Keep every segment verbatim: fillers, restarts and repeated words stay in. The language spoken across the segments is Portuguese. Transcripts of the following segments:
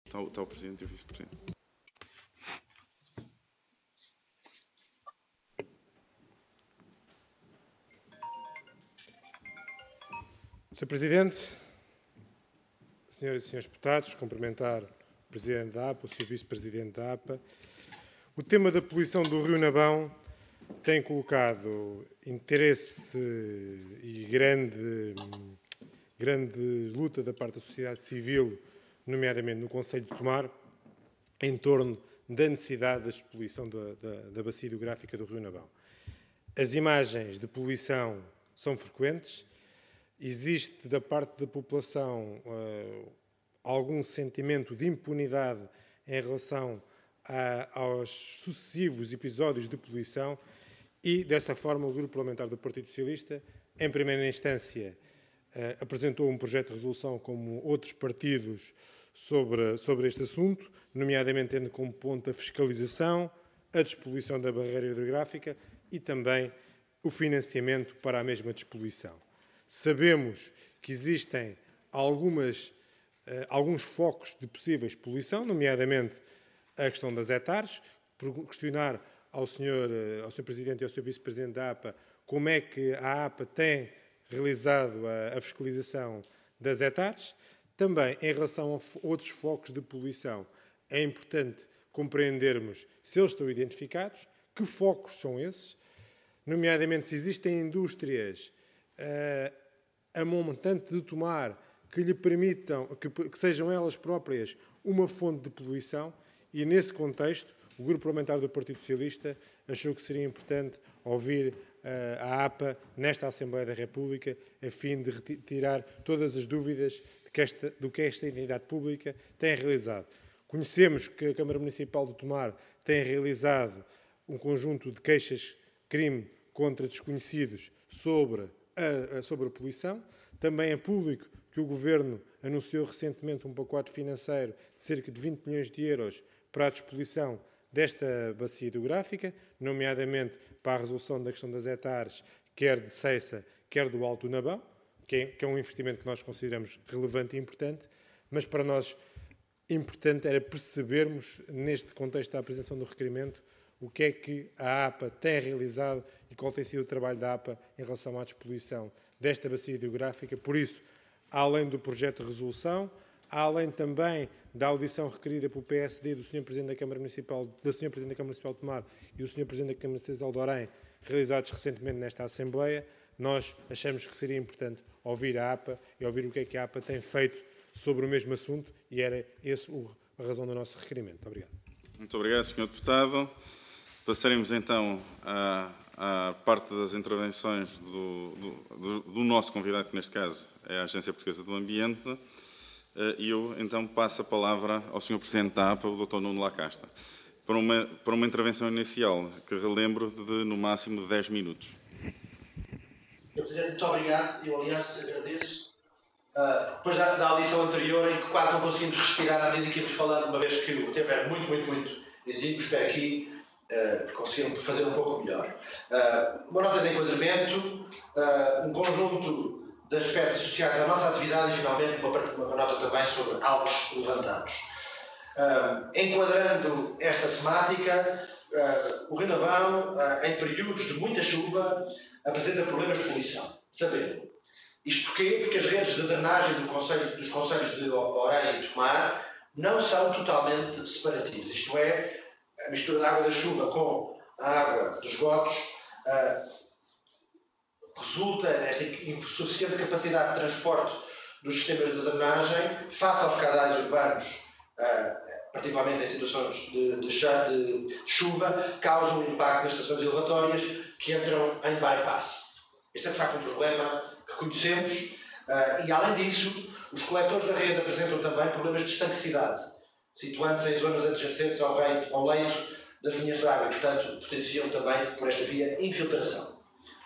Está, está o Presidente e o Vice-Presidente. senhor Presidente, senhoras e senhores deputados, cumprimentar o Presidente da A P A, o senhor Vice-Presidente da A P A. O tema da poluição do Rio Nabão tem colocado interesse e grande, grande luta da parte da sociedade civil, nomeadamente no Concelho de Tomar, em torno da necessidade da despoluição da, da, da bacia hidrográfica do Rio Nabão. As imagens de poluição são frequentes. Existe da parte da população uh, algum sentimento de impunidade em relação a, aos sucessivos episódios de poluição e, dessa forma, o Grupo Parlamentar do Partido Socialista, em primeira instância, uh, apresentou um projeto de resolução como outros partidos sobre, sobre este assunto, nomeadamente tendo como ponto a fiscalização, a despoluição da barreira hidrográfica e também o financiamento para a mesma despoluição. Sabemos que existem algumas, uh, alguns focos de possíveis poluição, nomeadamente a questão das hectares. Por questionar ao senhor, uh, ao senhor Presidente e ao senhor Vice-Presidente da A P A como é que a A P A tem realizado a, a fiscalização das hectares. Também, em relação a outros focos de poluição, é importante compreendermos se eles estão identificados, que focos são esses, nomeadamente se existem indústrias Uh, a montante de Tomar que lhe permitam, que, que sejam elas próprias uma fonte de poluição, e nesse contexto o Grupo Parlamentar do Partido Socialista achou que seria importante ouvir uh, a A P A nesta Assembleia da República a fim de retirar todas as dúvidas de que esta, do que esta entidade pública tem realizado. Conhecemos que a Câmara Municipal de Tomar tem realizado um conjunto de queixas-crime contra desconhecidos sobre A, a, sobre a poluição. Também é público que o Governo anunciou recentemente um pacote financeiro de cerca de vinte milhões de euros para a despoluição desta bacia hidrográfica, nomeadamente para a resolução da questão das hectares, quer de Ceiça, quer do Alto Nabão, que é, que é um investimento que nós consideramos relevante e importante, mas para nós importante era percebermos, neste contexto da apresentação do requerimento, o que é que a A P A tem realizado e qual tem sido o trabalho da A P A em relação à despoluição desta bacia hidrográfica. Por isso, além do projeto de resolução, além também da audição requerida pelo P S D do senhor Presidente da Câmara Municipal, da senhora Presidente da Câmara Municipal de Tomar e do senhor Presidente da Câmara Municipal de Aldarém, realizados recentemente nesta Assembleia, nós achamos que seria importante ouvir a A P A e ouvir o que é que a A P A tem feito sobre o mesmo assunto, e era essa a razão do nosso requerimento. Obrigado. Muito obrigado, senhor Deputado. Passaremos então à, à parte das intervenções do, do, do nosso convidado, que neste caso é a Agência Portuguesa do Ambiente, e eu então passo a palavra ao senhor Presidente da A P A, o doutor Nuno Lacasta, para uma, para uma intervenção inicial, que relembro de no máximo dez minutos. senhor Presidente, muito obrigado. Eu, aliás, agradeço. Uh, depois da, da audição anterior, em que quase não conseguimos respirar à medida que íamos falando, uma vez que o tempo é muito, muito, muito exíguo, espero aqui Uh, conseguiram fazer um pouco melhor. Uh, uma nota de enquadramento, uh, um conjunto de aspectos associados à nossa atividade e, finalmente, uma, uma nota também sobre autos levantados. Uh, enquadrando esta temática, uh, o Rio Nabão, uh, em períodos de muita chuva, apresenta problemas de poluição. Sabendo. Isto porquê? Porque as redes de drenagem do concelho, dos concelhos de Orem e Tomar não são totalmente separativas. Isto é, a mistura da água da chuva com a água dos esgotos uh, resulta nesta insuficiente capacidade de transporte dos sistemas de drenagem face aos caudais urbanos, uh, particularmente em situações de, de, de, de chuva, causam um impacto nas estações elevatórias que entram em bypass. Este é, de facto, um problema que conhecemos uh, e, além disso, os coletores da rede apresentam também problemas de estanquicidade, situando-se em zonas adjacentes ao, rei, ao leito das linhas de água e, portanto, potenciam também, por esta via, infiltração.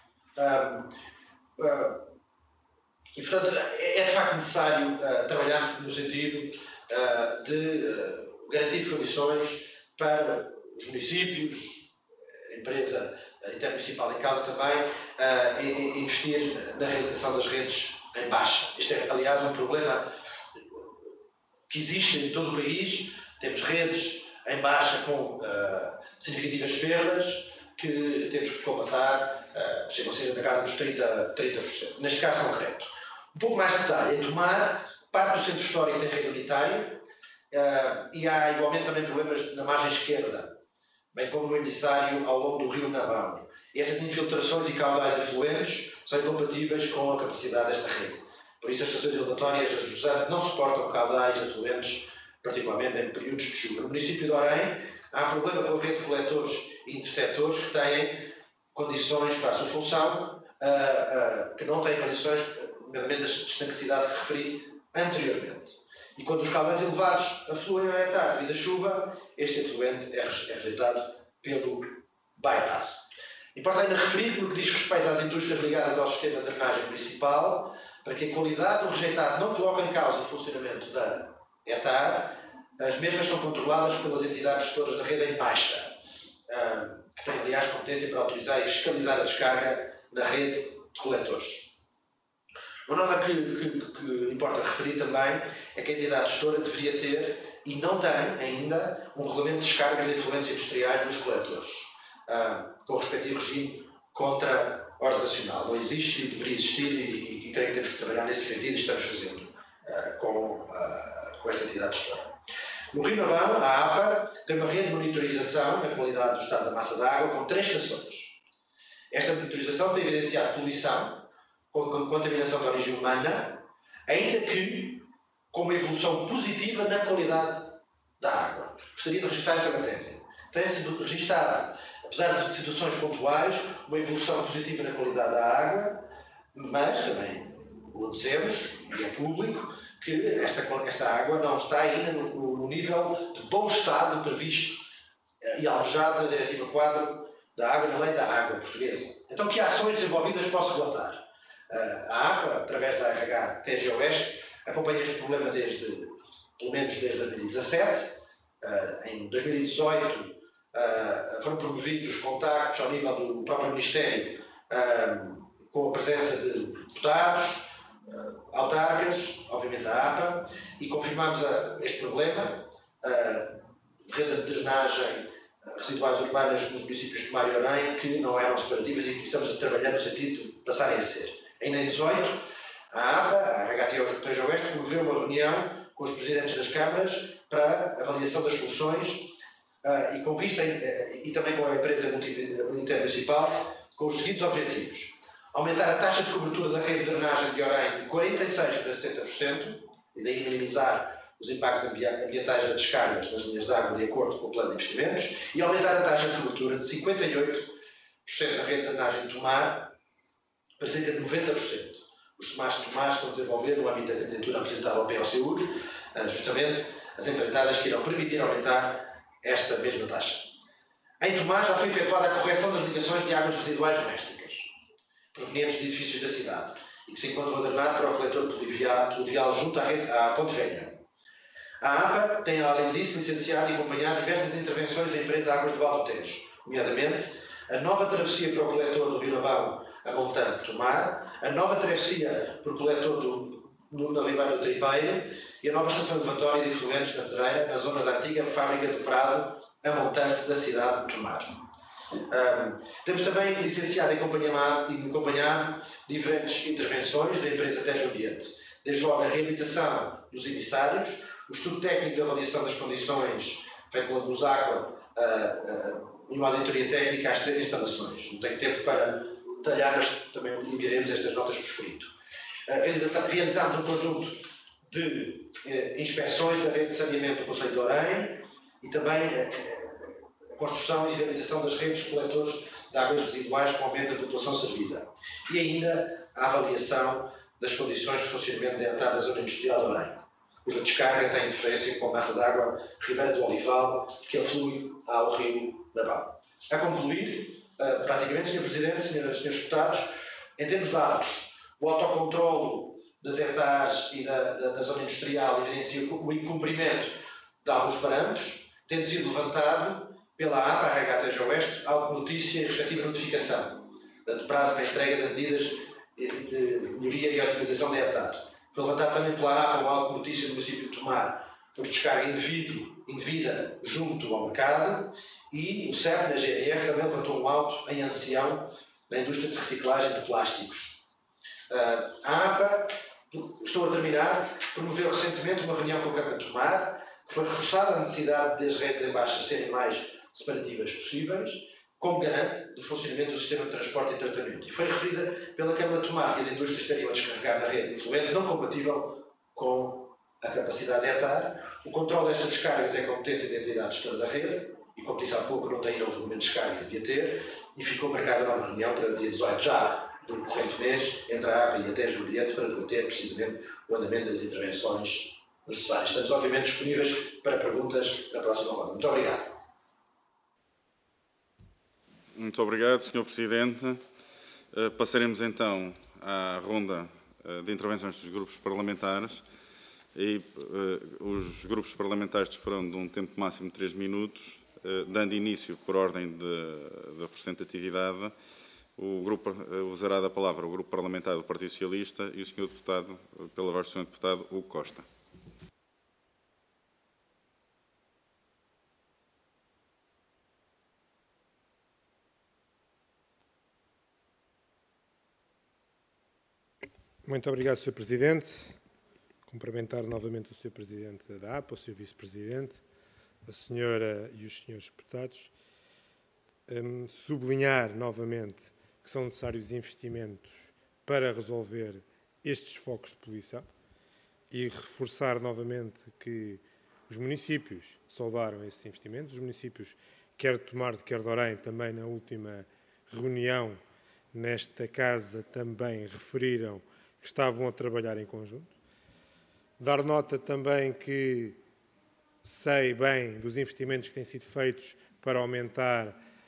Um, uh, e, portanto, é de facto necessário uh, trabalharmos no sentido uh, de uh, garantir condições para os municípios, a empresa intermunicipal em causa também, uh, investir na realização das redes em baixa. Isto é, aliás, um problema que existem em todo o país. Temos redes em baixa com uh, significativas perdas que temos que combatar, uh, chegam a ser na casa dos trinta por cento. Neste caso concreto. Um pouco mais de detalhe. Em Tomar, parte do centro histórico tem rede unitária uh, e há igualmente também problemas na margem esquerda, bem como no emissário ao longo do rio Nabão. E estas infiltrações e caudais afluentes são incompatíveis com a capacidade desta rede. Por isso, as estações elevatórias de jusante não suportam caudais afluentes, particularmente em períodos de chuva. No município de Orém, há problema com a rede de coletores e interceptores que têm condições para a sua função, uh, uh, que não têm condições, nomeadamente de estanquicidade que referi anteriormente. E quando os caudais elevados afluem à tarde devido à chuva, este efluente é rejeitado pelo bypass. Importa ainda referir, no que diz respeito às indústrias ligadas ao sistema de drenagem municipal, para que a qualidade do rejeitado não coloque em causa o funcionamento da ETAR, as mesmas são controladas pelas entidades gestoras da rede em baixa, que têm, aliás, competência para autorizar e fiscalizar a descarga na rede de coletores. Uma nota que, que, que importa referir também é que a entidade gestora deveria ter, e não tem ainda, um regulamento de descargas de efluentes industriais nos coletores, com o respectivo regime contra a ordem nacional. Não existe e deveria existir, e, e creio que temos que trabalhar nesse sentido e estamos fazendo uh, com, uh, com esta entidade gestora. No Rio Navão, a APA tem uma rede de monitorização na qualidade do estado da massa d'água com três estações. Esta monitorização tem evidenciado poluição com contaminação de origem humana, ainda que com uma evolução positiva na qualidade da água. Gostaria de registrar esta matéria. Tem-se registado, apesar de situações pontuais, uma evolução positiva na qualidade da água, mas também o dizemos, e é público, que esta, esta água não está ainda no, no nível de bom estado previsto e almejado na Diretiva quadro da Água, na Lei da Água Portuguesa. Então, que ações desenvolvidas posso relatar? A APA, através da R H T G Oeste, acompanha este problema desde, pelo menos desde dois mil e dezassete. Em dois mil e dezoito, foram promovidos contactos ao nível do próprio Ministério, com a presença de deputados, autarcas, obviamente da APA, e confirmamos este problema, rede de drenagem residuais urbanas nos municípios de Tomar e Orém, que não eram separativas e que estamos a trabalhar no sentido de passarem a ser. Ainda em dezoito, a APA, a R H T G Oeste, promoveu uma reunião com os presidentes das câmaras para a avaliação das soluções uh, e com vista em, uh, e também com a empresa intermunicipal, com os seguintes objetivos: aumentar a taxa de cobertura da rede de drenagem de Orém de quarenta e seis por cento para setenta por cento, e daí minimizar os impactos ambientais das descargas nas linhas de água de acordo com o plano de investimentos, e aumentar a taxa de cobertura de cinquenta e oito por cento da rede de drenagem de Tomar para cerca de noventa por cento. Os tomares de Tomar estão a desenvolver, no âmbito da candidatura apresentada ao P O C U R, justamente as empreitadas que irão permitir aumentar esta mesma taxa. Em Tomar já foi efetuada a correção das ligações de águas residuais domésticas, provenientes de edifícios da cidade, e que se encontram a drenar para o coletor pluvial, pluvial junto à, rede, à Ponte Velha. A APA tem, além disso, licenciado e acompanhado diversas intervenções da empresa Águas de Val do Tejo, nomeadamente a nova travessia para o coletor do Rio Navão a Montante Tomar, a nova travessia para o coletor do, do, da Ribeira do Tripeiro e a nova estação elevatória de efluentes na Pedreira, na zona da antiga fábrica do Prado, a montante da cidade de Tomar. Um, temos também licenciado e acompanhado, e acompanhado diferentes intervenções da empresa Tejo Ambiente, desde logo a reabilitação dos emissários, o estudo técnico de avaliação das condições feito pela Busáqua uh, uh, e uma auditoria técnica às três instalações. Não tenho tempo para detalhar, mas também enviaremos estas notas por escrito. Uh, realizámos um conjunto de uh, inspeções da rede de saneamento do Concelho de Orém e também uh, a construção e realização das redes de coletores de águas residuais com aumento da população servida. E ainda a avaliação das condições de funcionamento da entrada da zona industrial de Orém, cuja descarga tem interferência com a massa de água Ribeira do Olival, que aflui ao rio Navão. A concluir, uh, praticamente, senhor Presidente, senhoras e senhores deputados, em termos de dados, o autocontrolo das hectares e da, da, da zona industrial evidencia o incumprimento de alguns parâmetros, tendo sido levantado pela APA, a R H T G Oeste, auto notícia e respectiva notificação, dando prazo para a entrega de medidas de melhoria e otimização da hectare. Foi levantado também pela APA uma auto notícia do município de Tomar por descarga indevido, indevida junto ao mercado, e o C E P, na G N R, também levantou um auto em ancião na indústria de reciclagem de plásticos. Uh, a APA, estou a terminar, promoveu recentemente uma reunião com a Câmara de Tomar, que foi reforçada a necessidade das redes em baixa serem mais separativas possíveis, como garante do funcionamento do sistema de transporte e tratamento. E foi referida pela Câmara de Tomar que as indústrias teriam a descarregar na rede influente, não compatível com a capacidade de etar. O controle destas descargas é competência da entidade gestora da rede, e como disse há pouco, não tem ainda um regulamento de descarga que devia ter, e ficou marcada a nova reunião para dia dezoito já do corrente mês, entre a APA e a T E S Juliette, para debater precisamente o andamento das intervenções necessárias. Estamos, obviamente, disponíveis para perguntas na próxima ronda. Muito obrigado. Muito obrigado, senhor Presidente. Passaremos então à ronda de intervenções dos grupos parlamentares. E os grupos parlamentares disporão de um tempo máximo de três minutos, dando início, por ordem de, de representatividade, o grupo usará da palavra o Grupo Parlamentar do Partido Socialista e o senhor Deputado, pela voz do senhor Deputado, Hugo Costa. Muito obrigado, senhor Presidente. Cumprimentar novamente o senhor Presidente da APA, o senhor Vice-Presidente, a senhora e os senhores deputados. Um, sublinhar novamente que são necessários investimentos para resolver estes focos de poluição e reforçar novamente que os municípios saudaram esses investimentos. Os municípios, quer de Tomar, quer de Orém, também na última reunião nesta casa, também referiram que estavam a trabalhar em conjunto. Dar nota também que sei bem dos investimentos que têm sido feitos para aumentar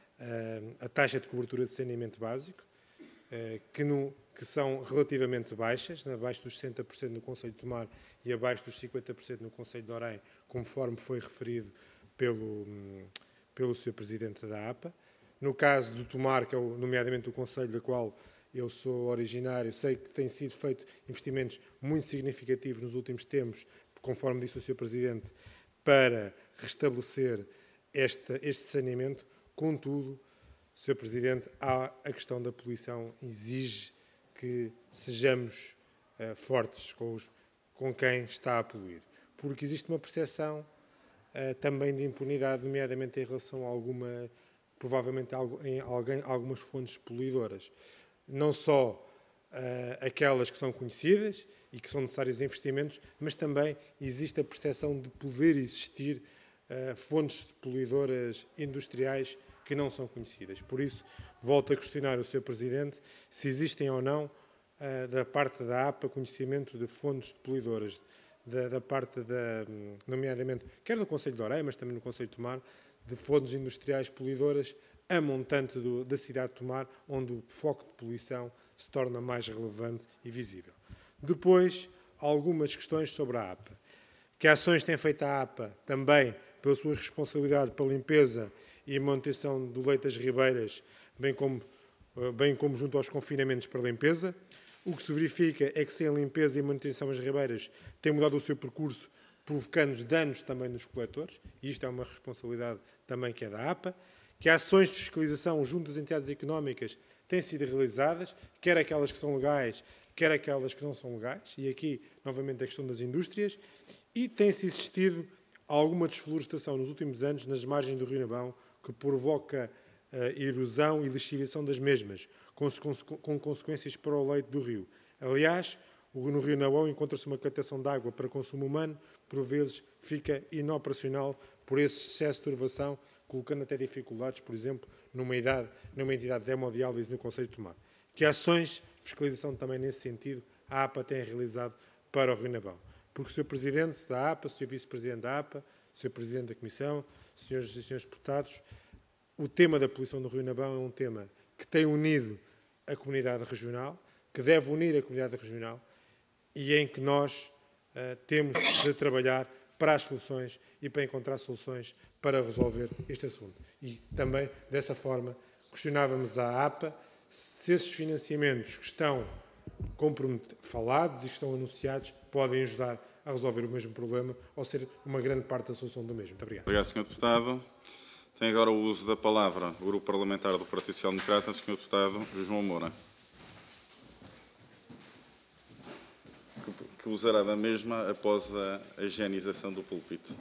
uh, a taxa de cobertura de saneamento básico, uh, que, no, que são relativamente baixas, abaixo dos sessenta por cento no Concelho de Tomar e abaixo dos cinquenta por cento no Concelho de Orém, conforme foi referido pelo, um, pelo senhor Presidente da APA. No caso do Tomar, que é o, nomeadamente o Concelho da qual eu sou originário, sei que têm sido feitos investimentos muito significativos nos últimos tempos, conforme disse o senhor Presidente, para restabelecer esta, este saneamento. Contudo, senhor Presidente, há a questão da poluição, exige que sejamos uh, fortes com, os, com quem está a poluir, porque existe uma percepção uh, também de impunidade, nomeadamente em relação a alguma, provavelmente em alguém, algumas fontes poluidoras. Não só uh, aquelas que são conhecidas e que são necessários investimentos, mas também existe a percepção de poder existir uh, fontes poluidoras industriais que não são conhecidas. Por isso, volto a questionar o senhor Presidente se existem ou não, uh, da parte da APA, conhecimento de fontes poluidoras, da, da parte, da, nomeadamente, quer no Concelho de Orém, mas também no Concelho de Tomar, de fontes industriais poluidoras a montante do, da cidade de Tomar, onde o foco de poluição se torna mais relevante e visível. Depois, algumas questões sobre a APA. Que ações tem feito a APA também pela sua responsabilidade para a limpeza e manutenção do leito das ribeiras, bem como, bem como junto aos confinamentos para a limpeza. O que se verifica é que sem a limpeza e manutenção das ribeiras tem mudado o seu percurso, provocando danos também nos coletores, e isto é uma responsabilidade também que é da APA. Que ações de fiscalização junto às entidades económicas têm sido realizadas, quer aquelas que são legais, quer aquelas que não são legais, e aqui, novamente, a questão das indústrias, e tem-se existido alguma desflorestação nos últimos anos nas margens do Rio Nabão, que provoca uh, erosão e lixiviação das mesmas, com, com, com consequências para o leito do rio. Aliás, no Rio Nabão encontra-se uma captação de água para consumo humano, por vezes fica inoperacional por esse excesso de turvação, colocando até dificuldades, por exemplo, numa, idade, numa entidade de hemodiálise no Concelho de Tomar. Que ações de fiscalização também nesse sentido a APA tem realizado para o Rio Nabão? Porque o senhor Presidente da APA, o senhor Vice-Presidente da APA, o senhor Presidente da Comissão, senhores e senhores deputados, o tema da poluição do Rio Nabão é um tema que tem unido a comunidade regional, que deve unir a comunidade regional e em que nós uh, temos de trabalhar para as soluções e para encontrar soluções para resolver este assunto. E também, dessa forma, questionávamos à APA se esses financiamentos que estão falados e que estão anunciados podem ajudar a resolver o mesmo problema ou ser uma grande parte da solução do mesmo. Muito obrigado. Obrigado, senhor Deputado. Tem agora o uso da palavra o Grupo Parlamentar do Partido Social Democrata, senhor Deputado João Moura, que, que usará da mesma após a higienização do púlpito.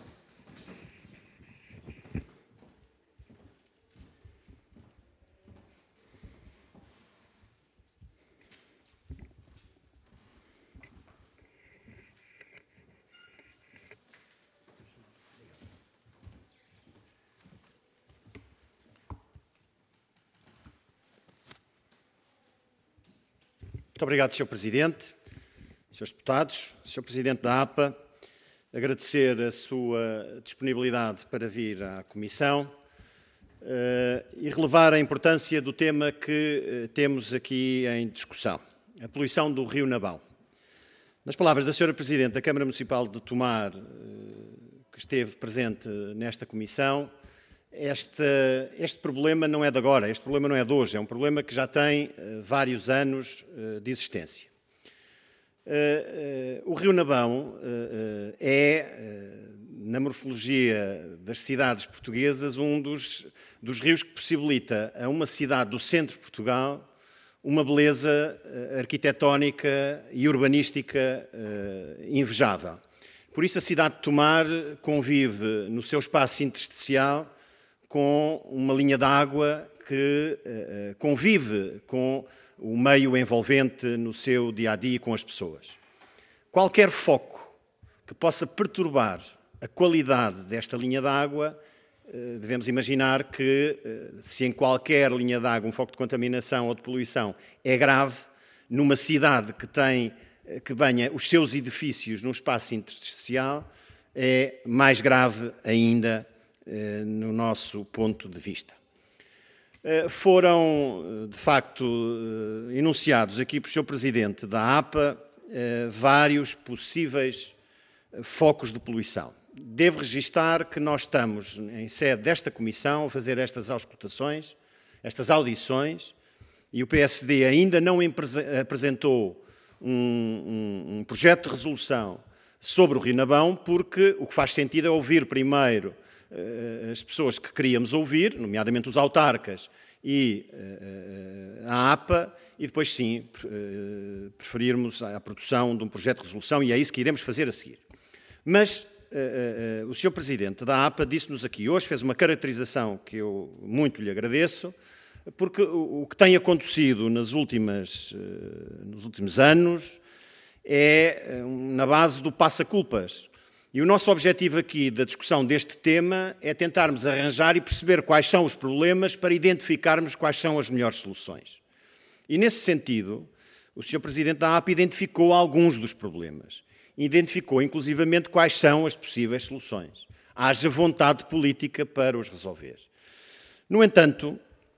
Muito obrigado, senhor Presidente, senhores deputados, senhor Presidente da A P A, agradecer a sua disponibilidade para vir à Comissão uh, e relevar a importância do tema que uh, temos aqui em discussão, a poluição do Rio Nabão. Nas palavras da senhora Presidente da Câmara Municipal de Tomar, uh, que esteve presente nesta Comissão, Este, este problema não é de agora, este problema não é de hoje, é um problema que já tem uh, vários anos uh, de existência. Uh, uh, o Rio Nabão uh, uh, é, uh, na morfologia das cidades portuguesas, um dos, dos rios que possibilita a uma cidade do centro de Portugal uma beleza uh, arquitetónica e urbanística uh, invejável. Por isso a cidade de Tomar convive no seu espaço intersticial com uma linha de água que uh, convive com o meio envolvente no seu dia-a-dia com as pessoas. Qualquer foco que possa perturbar a qualidade desta linha de água, uh, devemos imaginar que, uh, se em qualquer linha de água um foco de contaminação ou de poluição é grave, numa cidade que tem, uh, que banha os seus edifícios num espaço intersticial, é mais grave ainda no nosso ponto de vista. Foram, de facto, enunciados aqui pelo senhor Presidente da A P A vários possíveis focos de poluição. Devo registar que nós estamos, em sede desta Comissão, a fazer estas auscultações, estas audições, e o P S D ainda não apresentou um, um, um projeto de resolução sobre o Rio Nabão, porque o que faz sentido é ouvir primeiro as pessoas que queríamos ouvir, nomeadamente os autarcas e a A P A, e depois sim preferirmos a produção de um projeto de resolução, e é isso que iremos fazer a seguir. Mas o senhor Presidente da A P A disse-nos aqui hoje, fez uma caracterização que eu muito lhe agradeço, porque o que tem acontecido nas últimas, nos últimos anos é na base do passa-culpas. E o nosso objetivo aqui da discussão deste tema é tentarmos arranjar e perceber quais são os problemas para identificarmos quais são as melhores soluções. E, nesse sentido, o senhor Presidente da A P A identificou alguns dos problemas. Identificou, inclusivamente, quais são as possíveis soluções. Haja vontade política para os resolver. No entanto,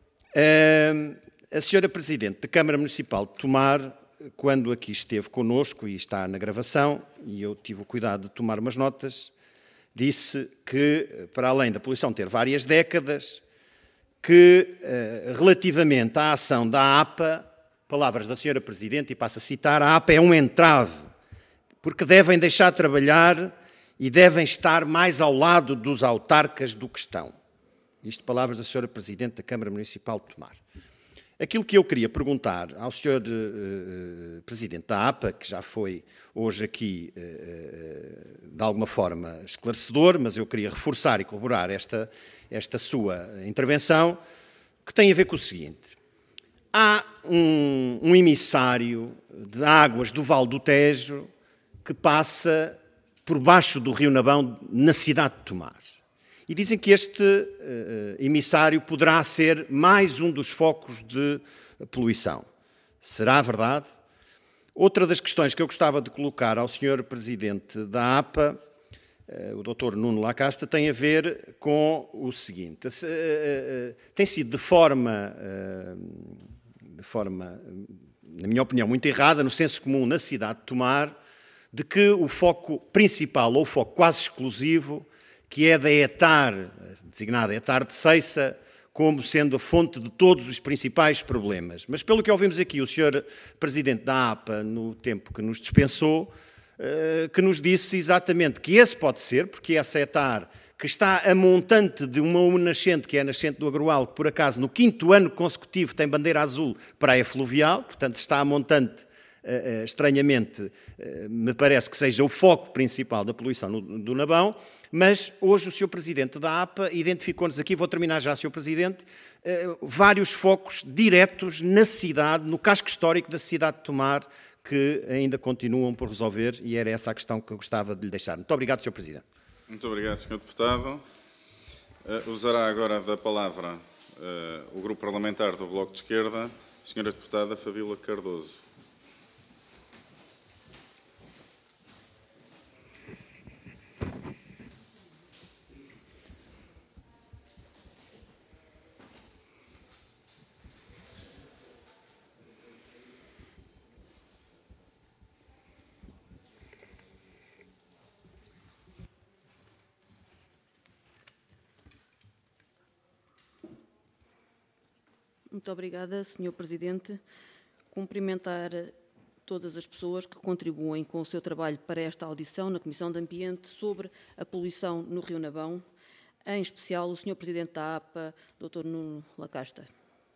a senhora Presidente da Câmara Municipal de Tomar, quando aqui esteve connosco, e está na gravação, e eu tive o cuidado de tomar umas notas, disse que, para além da poluição ter várias décadas, que, relativamente à ação da A P A, palavras da senhora Presidente, e passo a citar, a A P A é um entrave, porque devem deixar de trabalhar e devem estar mais ao lado dos autarcas do que estão. Isto palavras da senhora Presidente da Câmara Municipal de Tomar. Aquilo que eu queria perguntar ao senhor uh, Presidente da A P A, que já foi hoje aqui, uh, de alguma forma, esclarecedor, mas eu queria reforçar e corroborar esta, esta sua intervenção, que tem a ver com o seguinte. Há um, um emissário de águas do Vale do Tejo que passa por baixo do Rio Nabão, na cidade de Tomar. E dizem que este uh, emissário poderá ser mais um dos focos de poluição. Será verdade? Outra das questões que eu gostava de colocar ao senhor Presidente da A P A, uh, o doutor Nuno Lacasta, tem a ver com o seguinte. Uh, uh, tem sido de forma, uh, de forma, na minha opinião, muito errada, no senso comum, na cidade de Tomar, de que o foco principal, ou o foco quase exclusivo, que é da ETAR, designada ETAR de Ceiça, como sendo a fonte de todos os principais problemas. Mas, pelo que ouvimos aqui, o senhor Presidente da A P A, no tempo que nos dispensou, que nos disse exatamente que esse pode ser, porque essa é TAR, que está a montante de uma nascente, que é a nascente do Agroal, que por acaso no quinto ano consecutivo tem bandeira azul praia fluvial, portanto está a montante, estranhamente, me parece que seja o foco principal da poluição do Nabão, mas hoje o senhor Presidente da APA identificou-nos aqui, vou terminar já, senhor Presidente, vários focos diretos na cidade, no casco histórico da cidade de Tomar, que ainda continuam por resolver, e era essa a questão que eu gostava de lhe deixar. Muito obrigado, senhor Presidente. Muito obrigado, senhor Deputado. Uh, usará agora da palavra uh, o Grupo Parlamentar do Bloco de Esquerda, a senhora Deputada Fabíola Cardoso. Muito obrigada, senhor Presidente. Cumprimentar todas as pessoas que contribuem com o seu trabalho para esta audição na Comissão de Ambiente sobre a poluição no Rio Nabão, em especial o senhor Presidente da APA, doutor Nuno Lacasta.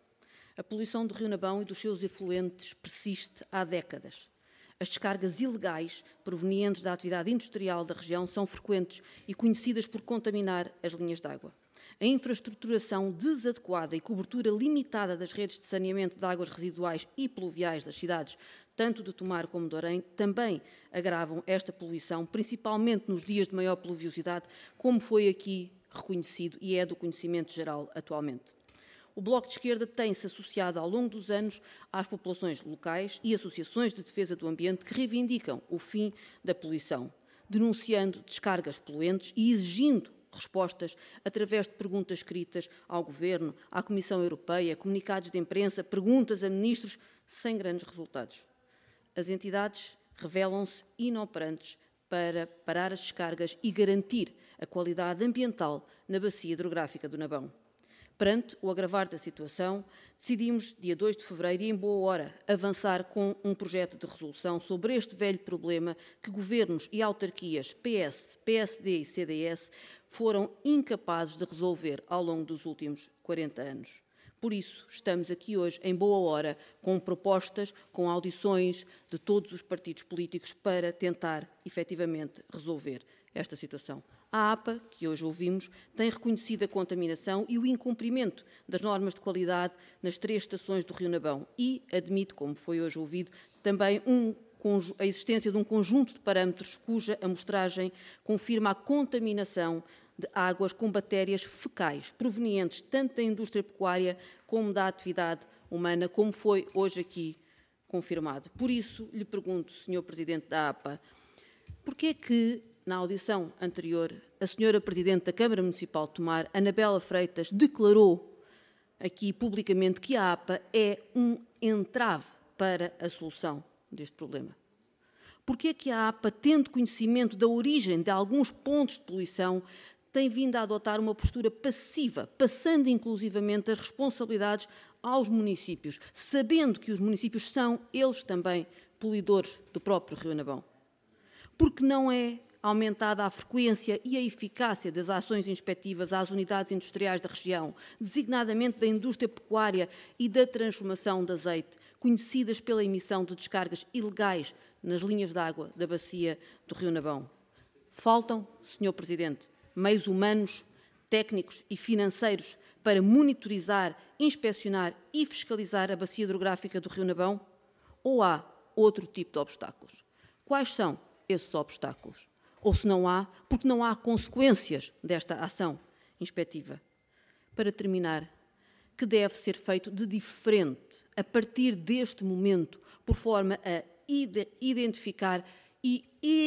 A poluição do Rio Nabão e dos seus efluentes persiste há décadas. As descargas ilegais provenientes da atividade industrial da região são frequentes e conhecidas por contaminar as linhas de água. A infraestruturação desadequada e cobertura limitada das redes de saneamento de águas residuais e pluviais das cidades, tanto de Tomar como de Orém, também agravam esta poluição, principalmente nos dias de maior pluviosidade, como foi aqui reconhecido e é do conhecimento geral atualmente. O Bloco de Esquerda tem-se associado ao longo dos anos às populações locais e associações de defesa do ambiente que reivindicam o fim da poluição, denunciando descargas poluentes e exigindo respostas através de perguntas escritas ao Governo, à Comissão Europeia, comunicados de imprensa, perguntas a ministros, sem grandes resultados. As entidades revelam-se inoperantes para parar as descargas e garantir a qualidade ambiental na bacia hidrográfica do Nabão. Perante o agravar da situação, decidimos, dia dois de fevereiro, e em boa hora, avançar com um projeto de resolução sobre este velho problema que governos e autarquias P S, P S D e C D S foram incapazes de resolver ao longo dos últimos quarenta anos. Por isso, estamos aqui hoje, em boa hora, com propostas, com audições de todos os partidos políticos para tentar, efetivamente, resolver esta situação. A APA, que hoje ouvimos, tem reconhecido a contaminação e o incumprimento das normas de qualidade nas três estações do Rio Nabão e admite, como foi hoje ouvido, também um, a existência de um conjunto de parâmetros cuja amostragem confirma a contaminação de águas com bactérias fecais provenientes tanto da indústria pecuária como da atividade humana, como foi hoje aqui confirmado. Por isso, lhe pergunto, senhor Presidente da APA, porquê é que, na audição anterior, a senhora Presidente da Câmara Municipal de Tomar, Anabela Freitas, declarou aqui publicamente que a APA é um entrave para a solução deste problema? Porquê é que a APA, tendo conhecimento da origem de alguns pontos de poluição, tem vindo a adotar uma postura passiva, passando inclusivamente as responsabilidades aos municípios, sabendo que os municípios são, eles também, poluidores do próprio Rio Nabão? Porque não é aumentada a frequência e a eficácia das ações inspectivas às unidades industriais da região, designadamente da indústria pecuária e da transformação de azeite, conhecidas pela emissão de descargas ilegais nas linhas de água da bacia do Rio Nabão? Faltam, senhor Presidente, meios humanos, técnicos e financeiros para monitorizar, inspecionar e fiscalizar a bacia hidrográfica do Rio Nabão? Ou há outro tipo de obstáculos? Quais são esses obstáculos? Ou se não há, porque não há consequências desta ação inspectiva? Para terminar, que deve ser feito de diferente a partir deste momento, por forma a identificar e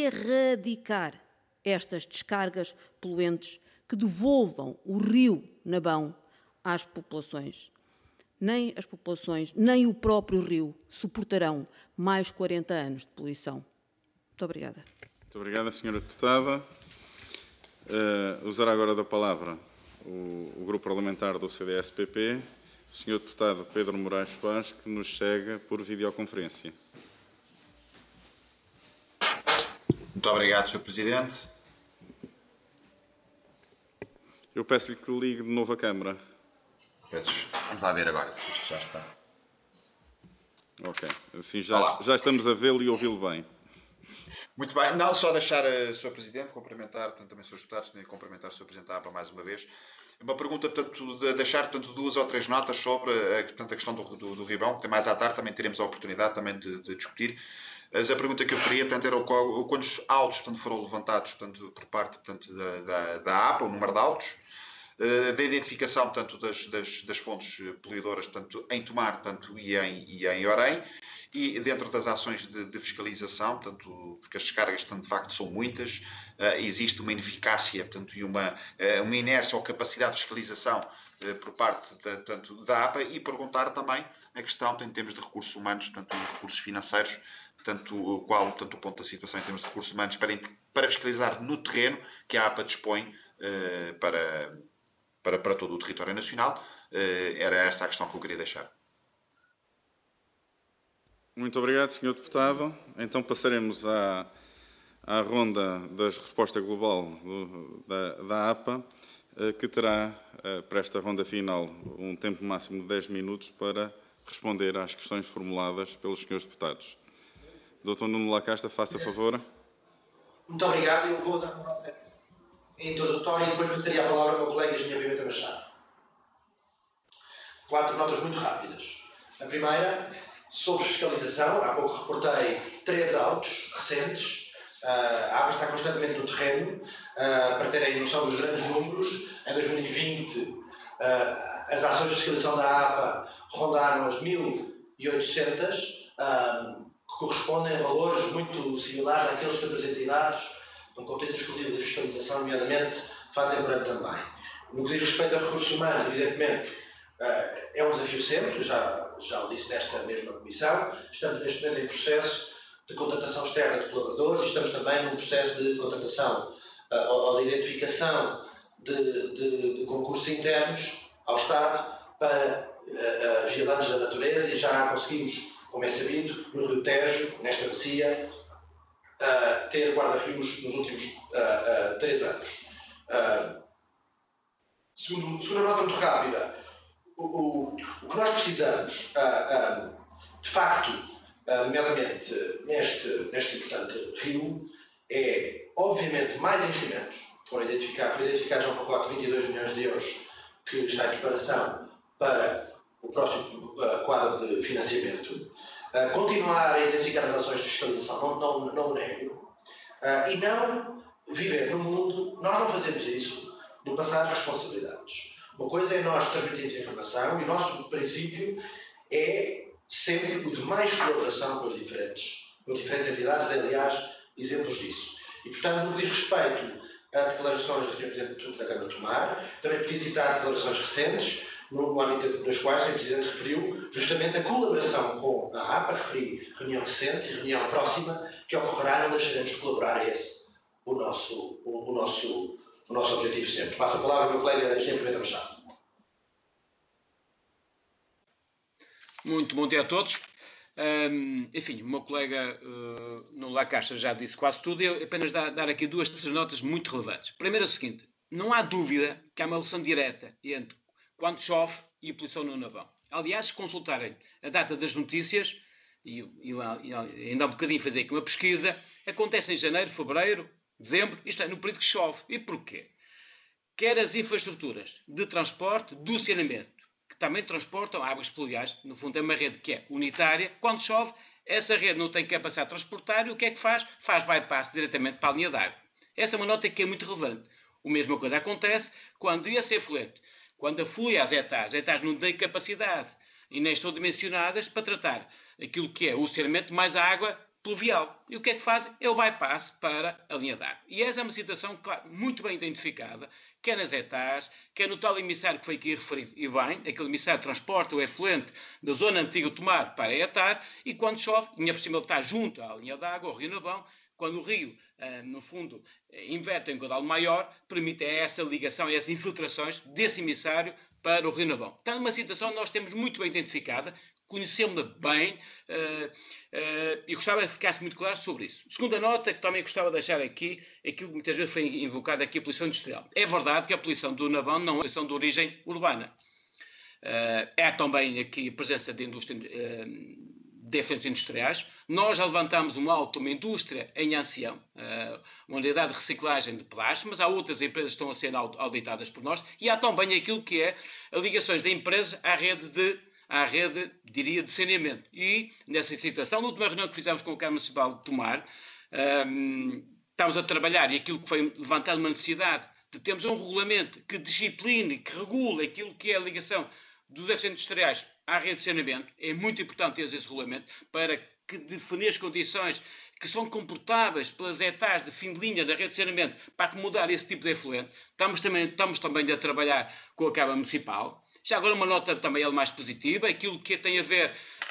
erradicar estas descargas poluentes que devolvam o Rio Nabão às populações? Nem as populações, nem o próprio rio suportarão mais quarenta anos de poluição. Muito obrigada. Muito obrigada, senhora Deputada. Uh, usará agora da palavra o, o Grupo Parlamentar do C D S P P, o senhor Deputado Pedro Moraes Paz, que nos segue por videoconferência. Muito obrigado, senhor Presidente. Eu peço-lhe que ligue de novo a câmara. Peço, vamos lá ver agora se isto já está. Ok, assim já, já estamos a vê-lo e ouvi-lo bem. Muito bem, não só deixar a senhor Presidente, cumprimentar portanto, também os senhores deputados, também cumprimentar o senhor Presidente da A P A mais uma vez. Uma pergunta, portanto, de deixar portanto, duas ou três notas sobre a, portanto, a questão do, do, do Ribão, que tem mais à tarde, também teremos a oportunidade também de, de discutir. Mas a pergunta que eu faria, portanto, era o, quantos autos portanto, foram levantados portanto, por parte portanto, da, da, da A P A, o número de autos, uh, da identificação portanto, das, das, das fontes poluidoras portanto, em Tomar portanto, e, em, e em Orém, e dentro das ações de, de fiscalização, portanto, porque as descargas portanto, de facto são muitas, uh, existe uma ineficácia portanto, e uma, uh, uma inércia ou capacidade de fiscalização uh, por parte da, portanto, da A P A, e perguntar também a questão portanto, em termos de recursos humanos portanto, e recursos financeiros, portanto, qual portanto, o ponto da situação em termos de recursos humanos para, para fiscalizar no terreno que a A P A dispõe uh, para, para, para todo o território nacional. Uh, era essa a questão que eu queria deixar. Muito obrigado, senhor Deputado. Então passaremos à, à ronda das respostas global do, da, da A P A, que terá, para esta ronda final, um tempo máximo de dez minutos para responder às questões formuladas pelos senhores deputados. doutor Nuno Lacasta, faça favor. Muito obrigado. Eu vou dar uma nota introdutória e depois passaria a palavra ao meu colega engenheiro Pimenta Machado. Quatro notas muito rápidas. A primeira, sobre fiscalização. Há pouco reportei três autos recentes. Uh, a A P A está constantemente no terreno. Uh, para terem noção dos grandes números, em dois mil e vinte uh, as ações de fiscalização da A P A rondaram as mil e oitocentas, uh, que correspondem a valores muito similares àqueles que outras entidades com competência exclusiva de fiscalização, nomeadamente, fazem por ano também. No que diz respeito a recursos humanos, evidentemente, uh, é um desafio sempre, já, já o disse nesta mesma comissão. Estamos neste momento em processo de contratação externa de colaboradores e estamos também num processo de contratação uh, ou de identificação de, de, de concursos internos ao Estado para uh, uh, vigilantes da natureza, e já conseguimos, como é sabido, no Rio Tejo, nesta bacia, uh, ter guarda-rios nos últimos uh, uh, três anos. Uh, segundo, segunda nota muito rápida, o, o, o que nós precisamos, uh, uh, de facto, uh, nomeadamente neste, neste importante rio, é, obviamente, mais investimentos. Foram identificados, foram identificados um pacote de vinte e dois milhões de euros que está em preparação para o próximo uh, quadro de financiamento. Uh, continuar a intensificar as ações de fiscalização, não, não, não o nego. Uh, e não viver num mundo, nós não fazemos isso, no passar responsabilidades. Uma coisa é nós transmitirmos informação e o nosso princípio é sempre o de mais colaboração com as diferentes, com as diferentes entidades, aliás, exemplos disso. E, portanto, no que diz respeito a declarações do senhor Presidente da Câmara de Tomar, também podia citar declarações recentes, no âmbito das quais o senhor Presidente referiu justamente a colaboração com a A P A, referi reunião recente e reunião próxima que ocorrerá, não deixaremos de colaborar. É esse o nosso, o, o, nosso, o nosso objetivo sempre. Passo a palavra ao meu colega engenheiro Pimenta Machado. Muito bom dia a todos. Um, enfim, o meu colega uh, no Lacasta já disse quase tudo. Eu apenas dar, dar aqui duas, três notas muito relevantes. Primeiro é o seguinte: não há dúvida que há uma relação direta entre quando chove e a poluição no Navão. Aliás, se consultarem a data das notícias, e, e, e ainda há um bocadinho fazer aqui uma pesquisa, acontece em janeiro, fevereiro, dezembro, isto é, no período que chove. E porquê? Quer as infraestruturas de transporte, do saneamento, que também transportam águas pluviais, no fundo é uma rede que é unitária. Quando chove, essa rede não tem capacidade de transportar, e o que é que faz? Faz bypass diretamente para a linha d'água. Essa é uma nota que é muito relevante. A mesma coisa acontece quando esse efluente, quando aflui às hectares, as hectares não têm capacidade e nem estão dimensionadas para tratar aquilo que é o saneamento mais a água pluvial. E o que é que fazem? É o bypass para a linha d'água. E essa é uma situação, claro, muito bem identificada, quer nas hectares, quer no tal emissário que foi aqui referido, e bem, aquele emissário transporta o efluente da zona antiga de Tomar para a hectare, e quando chove, ainda por cima ele está junto à linha d'água, ao Rio Navão, quando o rio, no fundo, inverte em caudal maior, permite essa ligação, essas infiltrações desse emissário para o Rio Navão. Está numa situação que nós temos muito bem identificada, conhecemos-la bem uh, uh, e gostava que ficasse muito claro sobre isso. Segunda nota, que também gostava de deixar aqui, aquilo que muitas vezes foi invocado aqui, a poluição industrial. É verdade que a poluição do Nabão não é uma poluição de origem urbana. Uh, é também aqui a presença de indústria, uh, de efeitos industriais. Nós já levantámos uma alta, uma indústria em Ancião, uh, uma unidade de reciclagem de plástico, mas há outras empresas que estão a ser auditadas por nós, e há também aquilo que é as ligações da empresa à rede de à rede, diria, de saneamento. E, nessa situação, na última reunião que fizemos com o Câmara Municipal de Tomar, um, estamos a trabalhar, e aquilo que foi levantado uma necessidade de termos um regulamento que discipline, que regule aquilo que é a ligação dos efeitos industriais à rede de saneamento. É muito importante ter esse regulamento para que definir as condições que são comportáveis pelas etapas de fim de linha da rede de saneamento para acomodar esse tipo de efluente. Estamos também, estamos também a trabalhar com a Câmara Municipal. Já agora uma nota também é mais positiva, aquilo que tem a ver,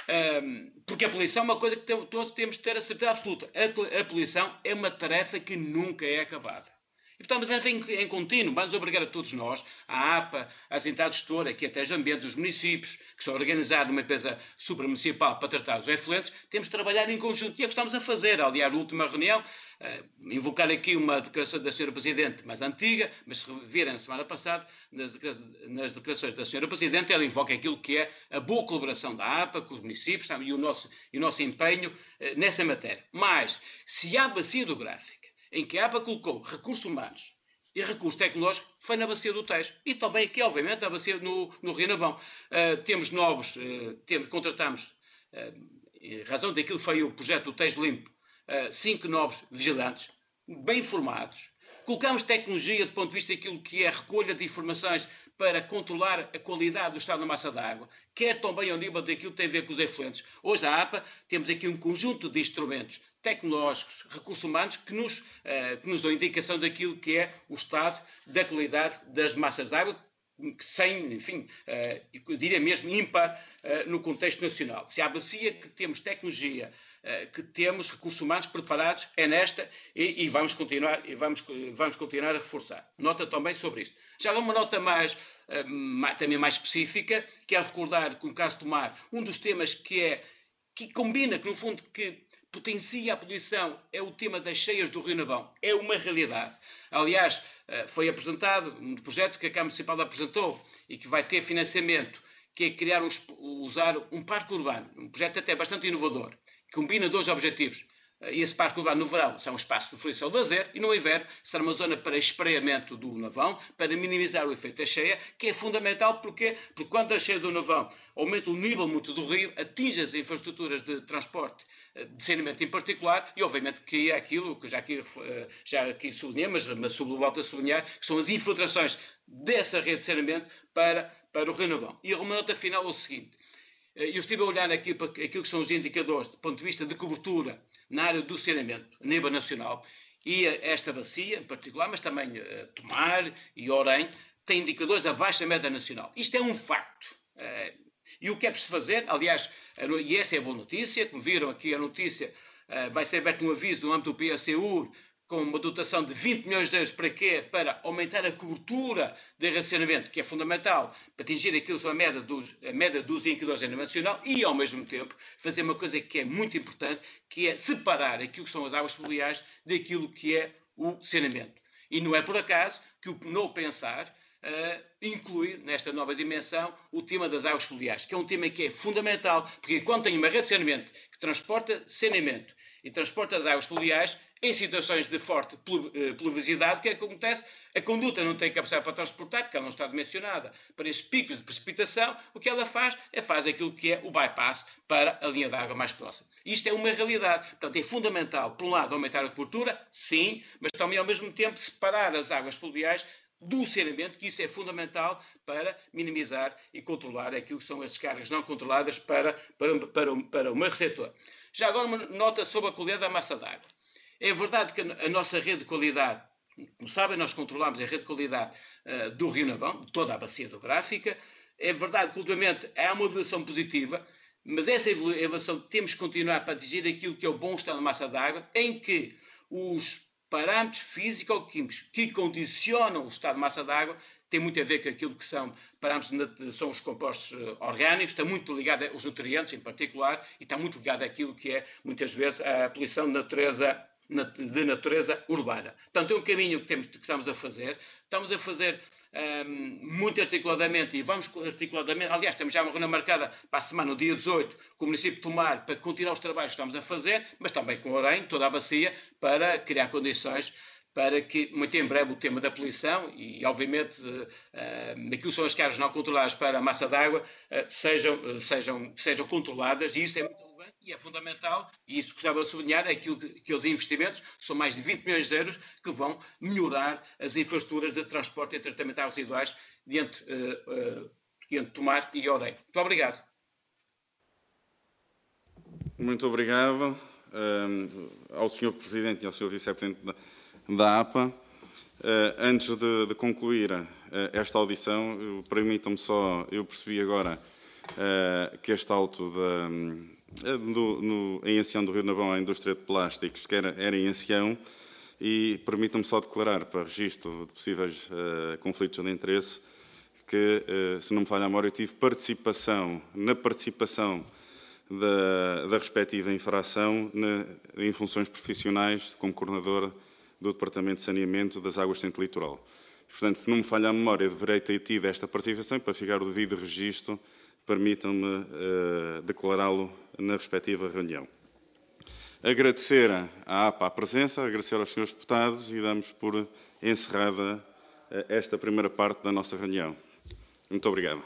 um, porque a poluição é uma coisa que todos temos de ter a certeza absoluta. A, a poluição é uma tarefa que nunca é acabada. E, portanto, vem em contínuo, vamos obrigar a todos nós, a APA, as entidades gestoras, aqui até os ambientes dos municípios, que são organizados numa empresa supramunicipal para tratar os efluentes, temos de trabalhar em conjunto. E é o que estamos a fazer. Aliás, a última reunião, uh, invocar aqui uma declaração da senhora Presidente mais antiga, mas se revirem na semana passada, nas, nas declarações da senhora Presidente, ela invoca aquilo que é a boa colaboração da APA com os municípios tá, e, o nosso, e o nosso empenho uh, nessa matéria. Mas, se há bacia hidrográfica em que a APA colocou recursos humanos e recursos tecnológicos, foi na bacia do Tejo. E também aqui, obviamente, na bacia no, no Rio Nabão. Uh, temos novos, uh, temos, contratamos, uh, em razão daquilo que foi o projeto do Tejo Limpo, uh, cinco novos vigilantes, bem formados. Colocamos tecnologia do ponto de vista daquilo que é a recolha de informações para controlar a qualidade do estado da massa d'água, quer também ao nível daquilo que tem a ver com os efluentes. Hoje, na APA, temos aqui um conjunto de instrumentos tecnológicos, recursos humanos, que nos, uh, que nos dão indicação daquilo que é o estado da qualidade das massas de água, sem, enfim, uh, eu diria mesmo ímpar uh, no contexto nacional. Se há bacia que temos tecnologia, uh, que temos recursos humanos preparados, é nesta e, e vamos continuar, e vamos, vamos continuar a reforçar. Nota também sobre isto. Já uma nota mais, uh, mais, também mais específica, quero recordar que no caso de Tomar, um dos temas que é, que combina, que no fundo, que potencia a poluição é o tema das cheias do Rio Nabão. É uma realidade. Aliás, foi apresentado um projeto que a Câmara Municipal apresentou e que vai ter financiamento, que é criar um, usar um parque urbano. Um projeto até bastante inovador, que combina dois objetivos. E esse parque urbano no verão será um espaço de fruição de lazer e no inverno será uma zona para espraiamento do Navão, para minimizar o efeito da cheia, que é fundamental porque, porque quando a cheia do Navão aumenta o nível muito do rio, atinge as infraestruturas de transporte, de saneamento em particular, e obviamente cria aquilo que já aqui, já aqui sublinhei, mas, mas volto a sublinhar, que são as infiltrações dessa rede de saneamento para, para o Rio Navão. E uma nota final é o seguinte: eu estive a olhar aqui para aquilo que são os indicadores do ponto de vista de cobertura na área do saneamento a nível nacional, e esta bacia em particular, mas também uh, Tomar e Orém, têm indicadores abaixo da média nacional. Isto é um facto. Uh, e o que é preciso fazer, aliás, uh, e essa é a boa notícia, como viram aqui a notícia, uh, vai ser aberto um aviso no âmbito do P S E U, com uma dotação de vinte milhões de euros para quê? Para aumentar a cobertura de racionamento, que é fundamental para atingir aquilo que são a média dos, a média dos indicadores a nível nacional e, ao mesmo tempo, fazer uma coisa que é muito importante, que é separar aquilo que são as águas pluviais daquilo que é o saneamento. E não é por acaso que o Novo Pensar uh, inclui, nesta nova dimensão, o tema das águas pluviais, que é um tema que é fundamental, porque quando tem uma rede de saneamento que transporta saneamento e transporta as águas pluviais, em situações de forte pluviosidade, o que é que acontece? A conduta não tem capacidade para transportar, porque ela não está dimensionada para esses picos de precipitação. O que ela faz é faz aquilo que é o bypass para a linha de água mais próxima. Isto é uma realidade. Portanto, é fundamental, por um lado, aumentar a cobertura, sim, mas também, ao mesmo tempo, separar as águas pluviais do saneamento, que isso é fundamental para minimizar e controlar aquilo que são as descargas não controladas para, para, para, para o meu receptor. Já agora uma nota sobre a qualidade da massa d'água. É verdade que a nossa rede de qualidade, como sabem, nós controlamos a rede de qualidade uh, do Rio Nabão, de toda a bacia hidrográfica. É verdade que, ultimamente, há uma evolução positiva, mas essa evolução temos que continuar para atingir aquilo que é o bom estado da massa d'água, em que os parâmetros físico-químicos que condicionam o estado de massa d'água, tem muito a ver com aquilo que são parâmetros, são os compostos orgânicos, está muito ligado aos nutrientes em particular, e está muito ligado àquilo que é, muitas vezes, a poluição de natureza, de natureza urbana. Portanto, é um caminho que, temos, que estamos a fazer. Estamos a fazer um, muito articuladamente, e vamos articuladamente, aliás, temos já uma reunião marcada para a semana, no dia dezoito, com o município de Tomar, para continuar os trabalhos que estamos a fazer, mas também com o Orem, toda a bacia, para criar condições para que, muito em breve, o tema da poluição e, obviamente, uh, uh, aquilo são as cargas não controladas para a massa d'água, uh, sejam, uh, sejam, sejam controladas, e isso é muito relevante e é fundamental, e isso gostava de sublinhar, é aquilo que, aqueles investimentos, são mais de vinte milhões de euros, que vão melhorar as infraestruturas de transporte e tratamento de águas residuais entre, uh, uh, entre Tomar e Orem. Muito obrigado. Muito obrigado um, ao senhor Presidente e ao senhor Vice-Presidente da da A P A. Uh, antes de, de concluir uh, esta audição, permitam-me só, eu percebi agora uh, que este auto de, uh, do, no, em Ancião do Rio Navão, a indústria de plásticos, que era, era em Ancião, e permitam-me só declarar para registro de possíveis uh, conflitos de interesse que, uh, se não me falha a memória, eu tive participação, na participação da, da respectiva infração na, em funções profissionais como coordenador do Departamento de Saneamento das Águas Centro Litoral. Portanto, se não me falha a memória, deverei ter tido esta participação, e para ficar o devido registro, permitam-me uh, declará-lo na respectiva reunião. Agradecer à A P A a presença, agradecer aos senhores deputados, e damos por encerrada uh, esta primeira parte da nossa reunião. Muito obrigado.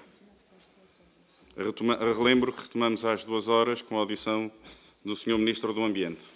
Retoma- relembro que retomamos às duas horas com a audição do senhor Ministro do Ambiente.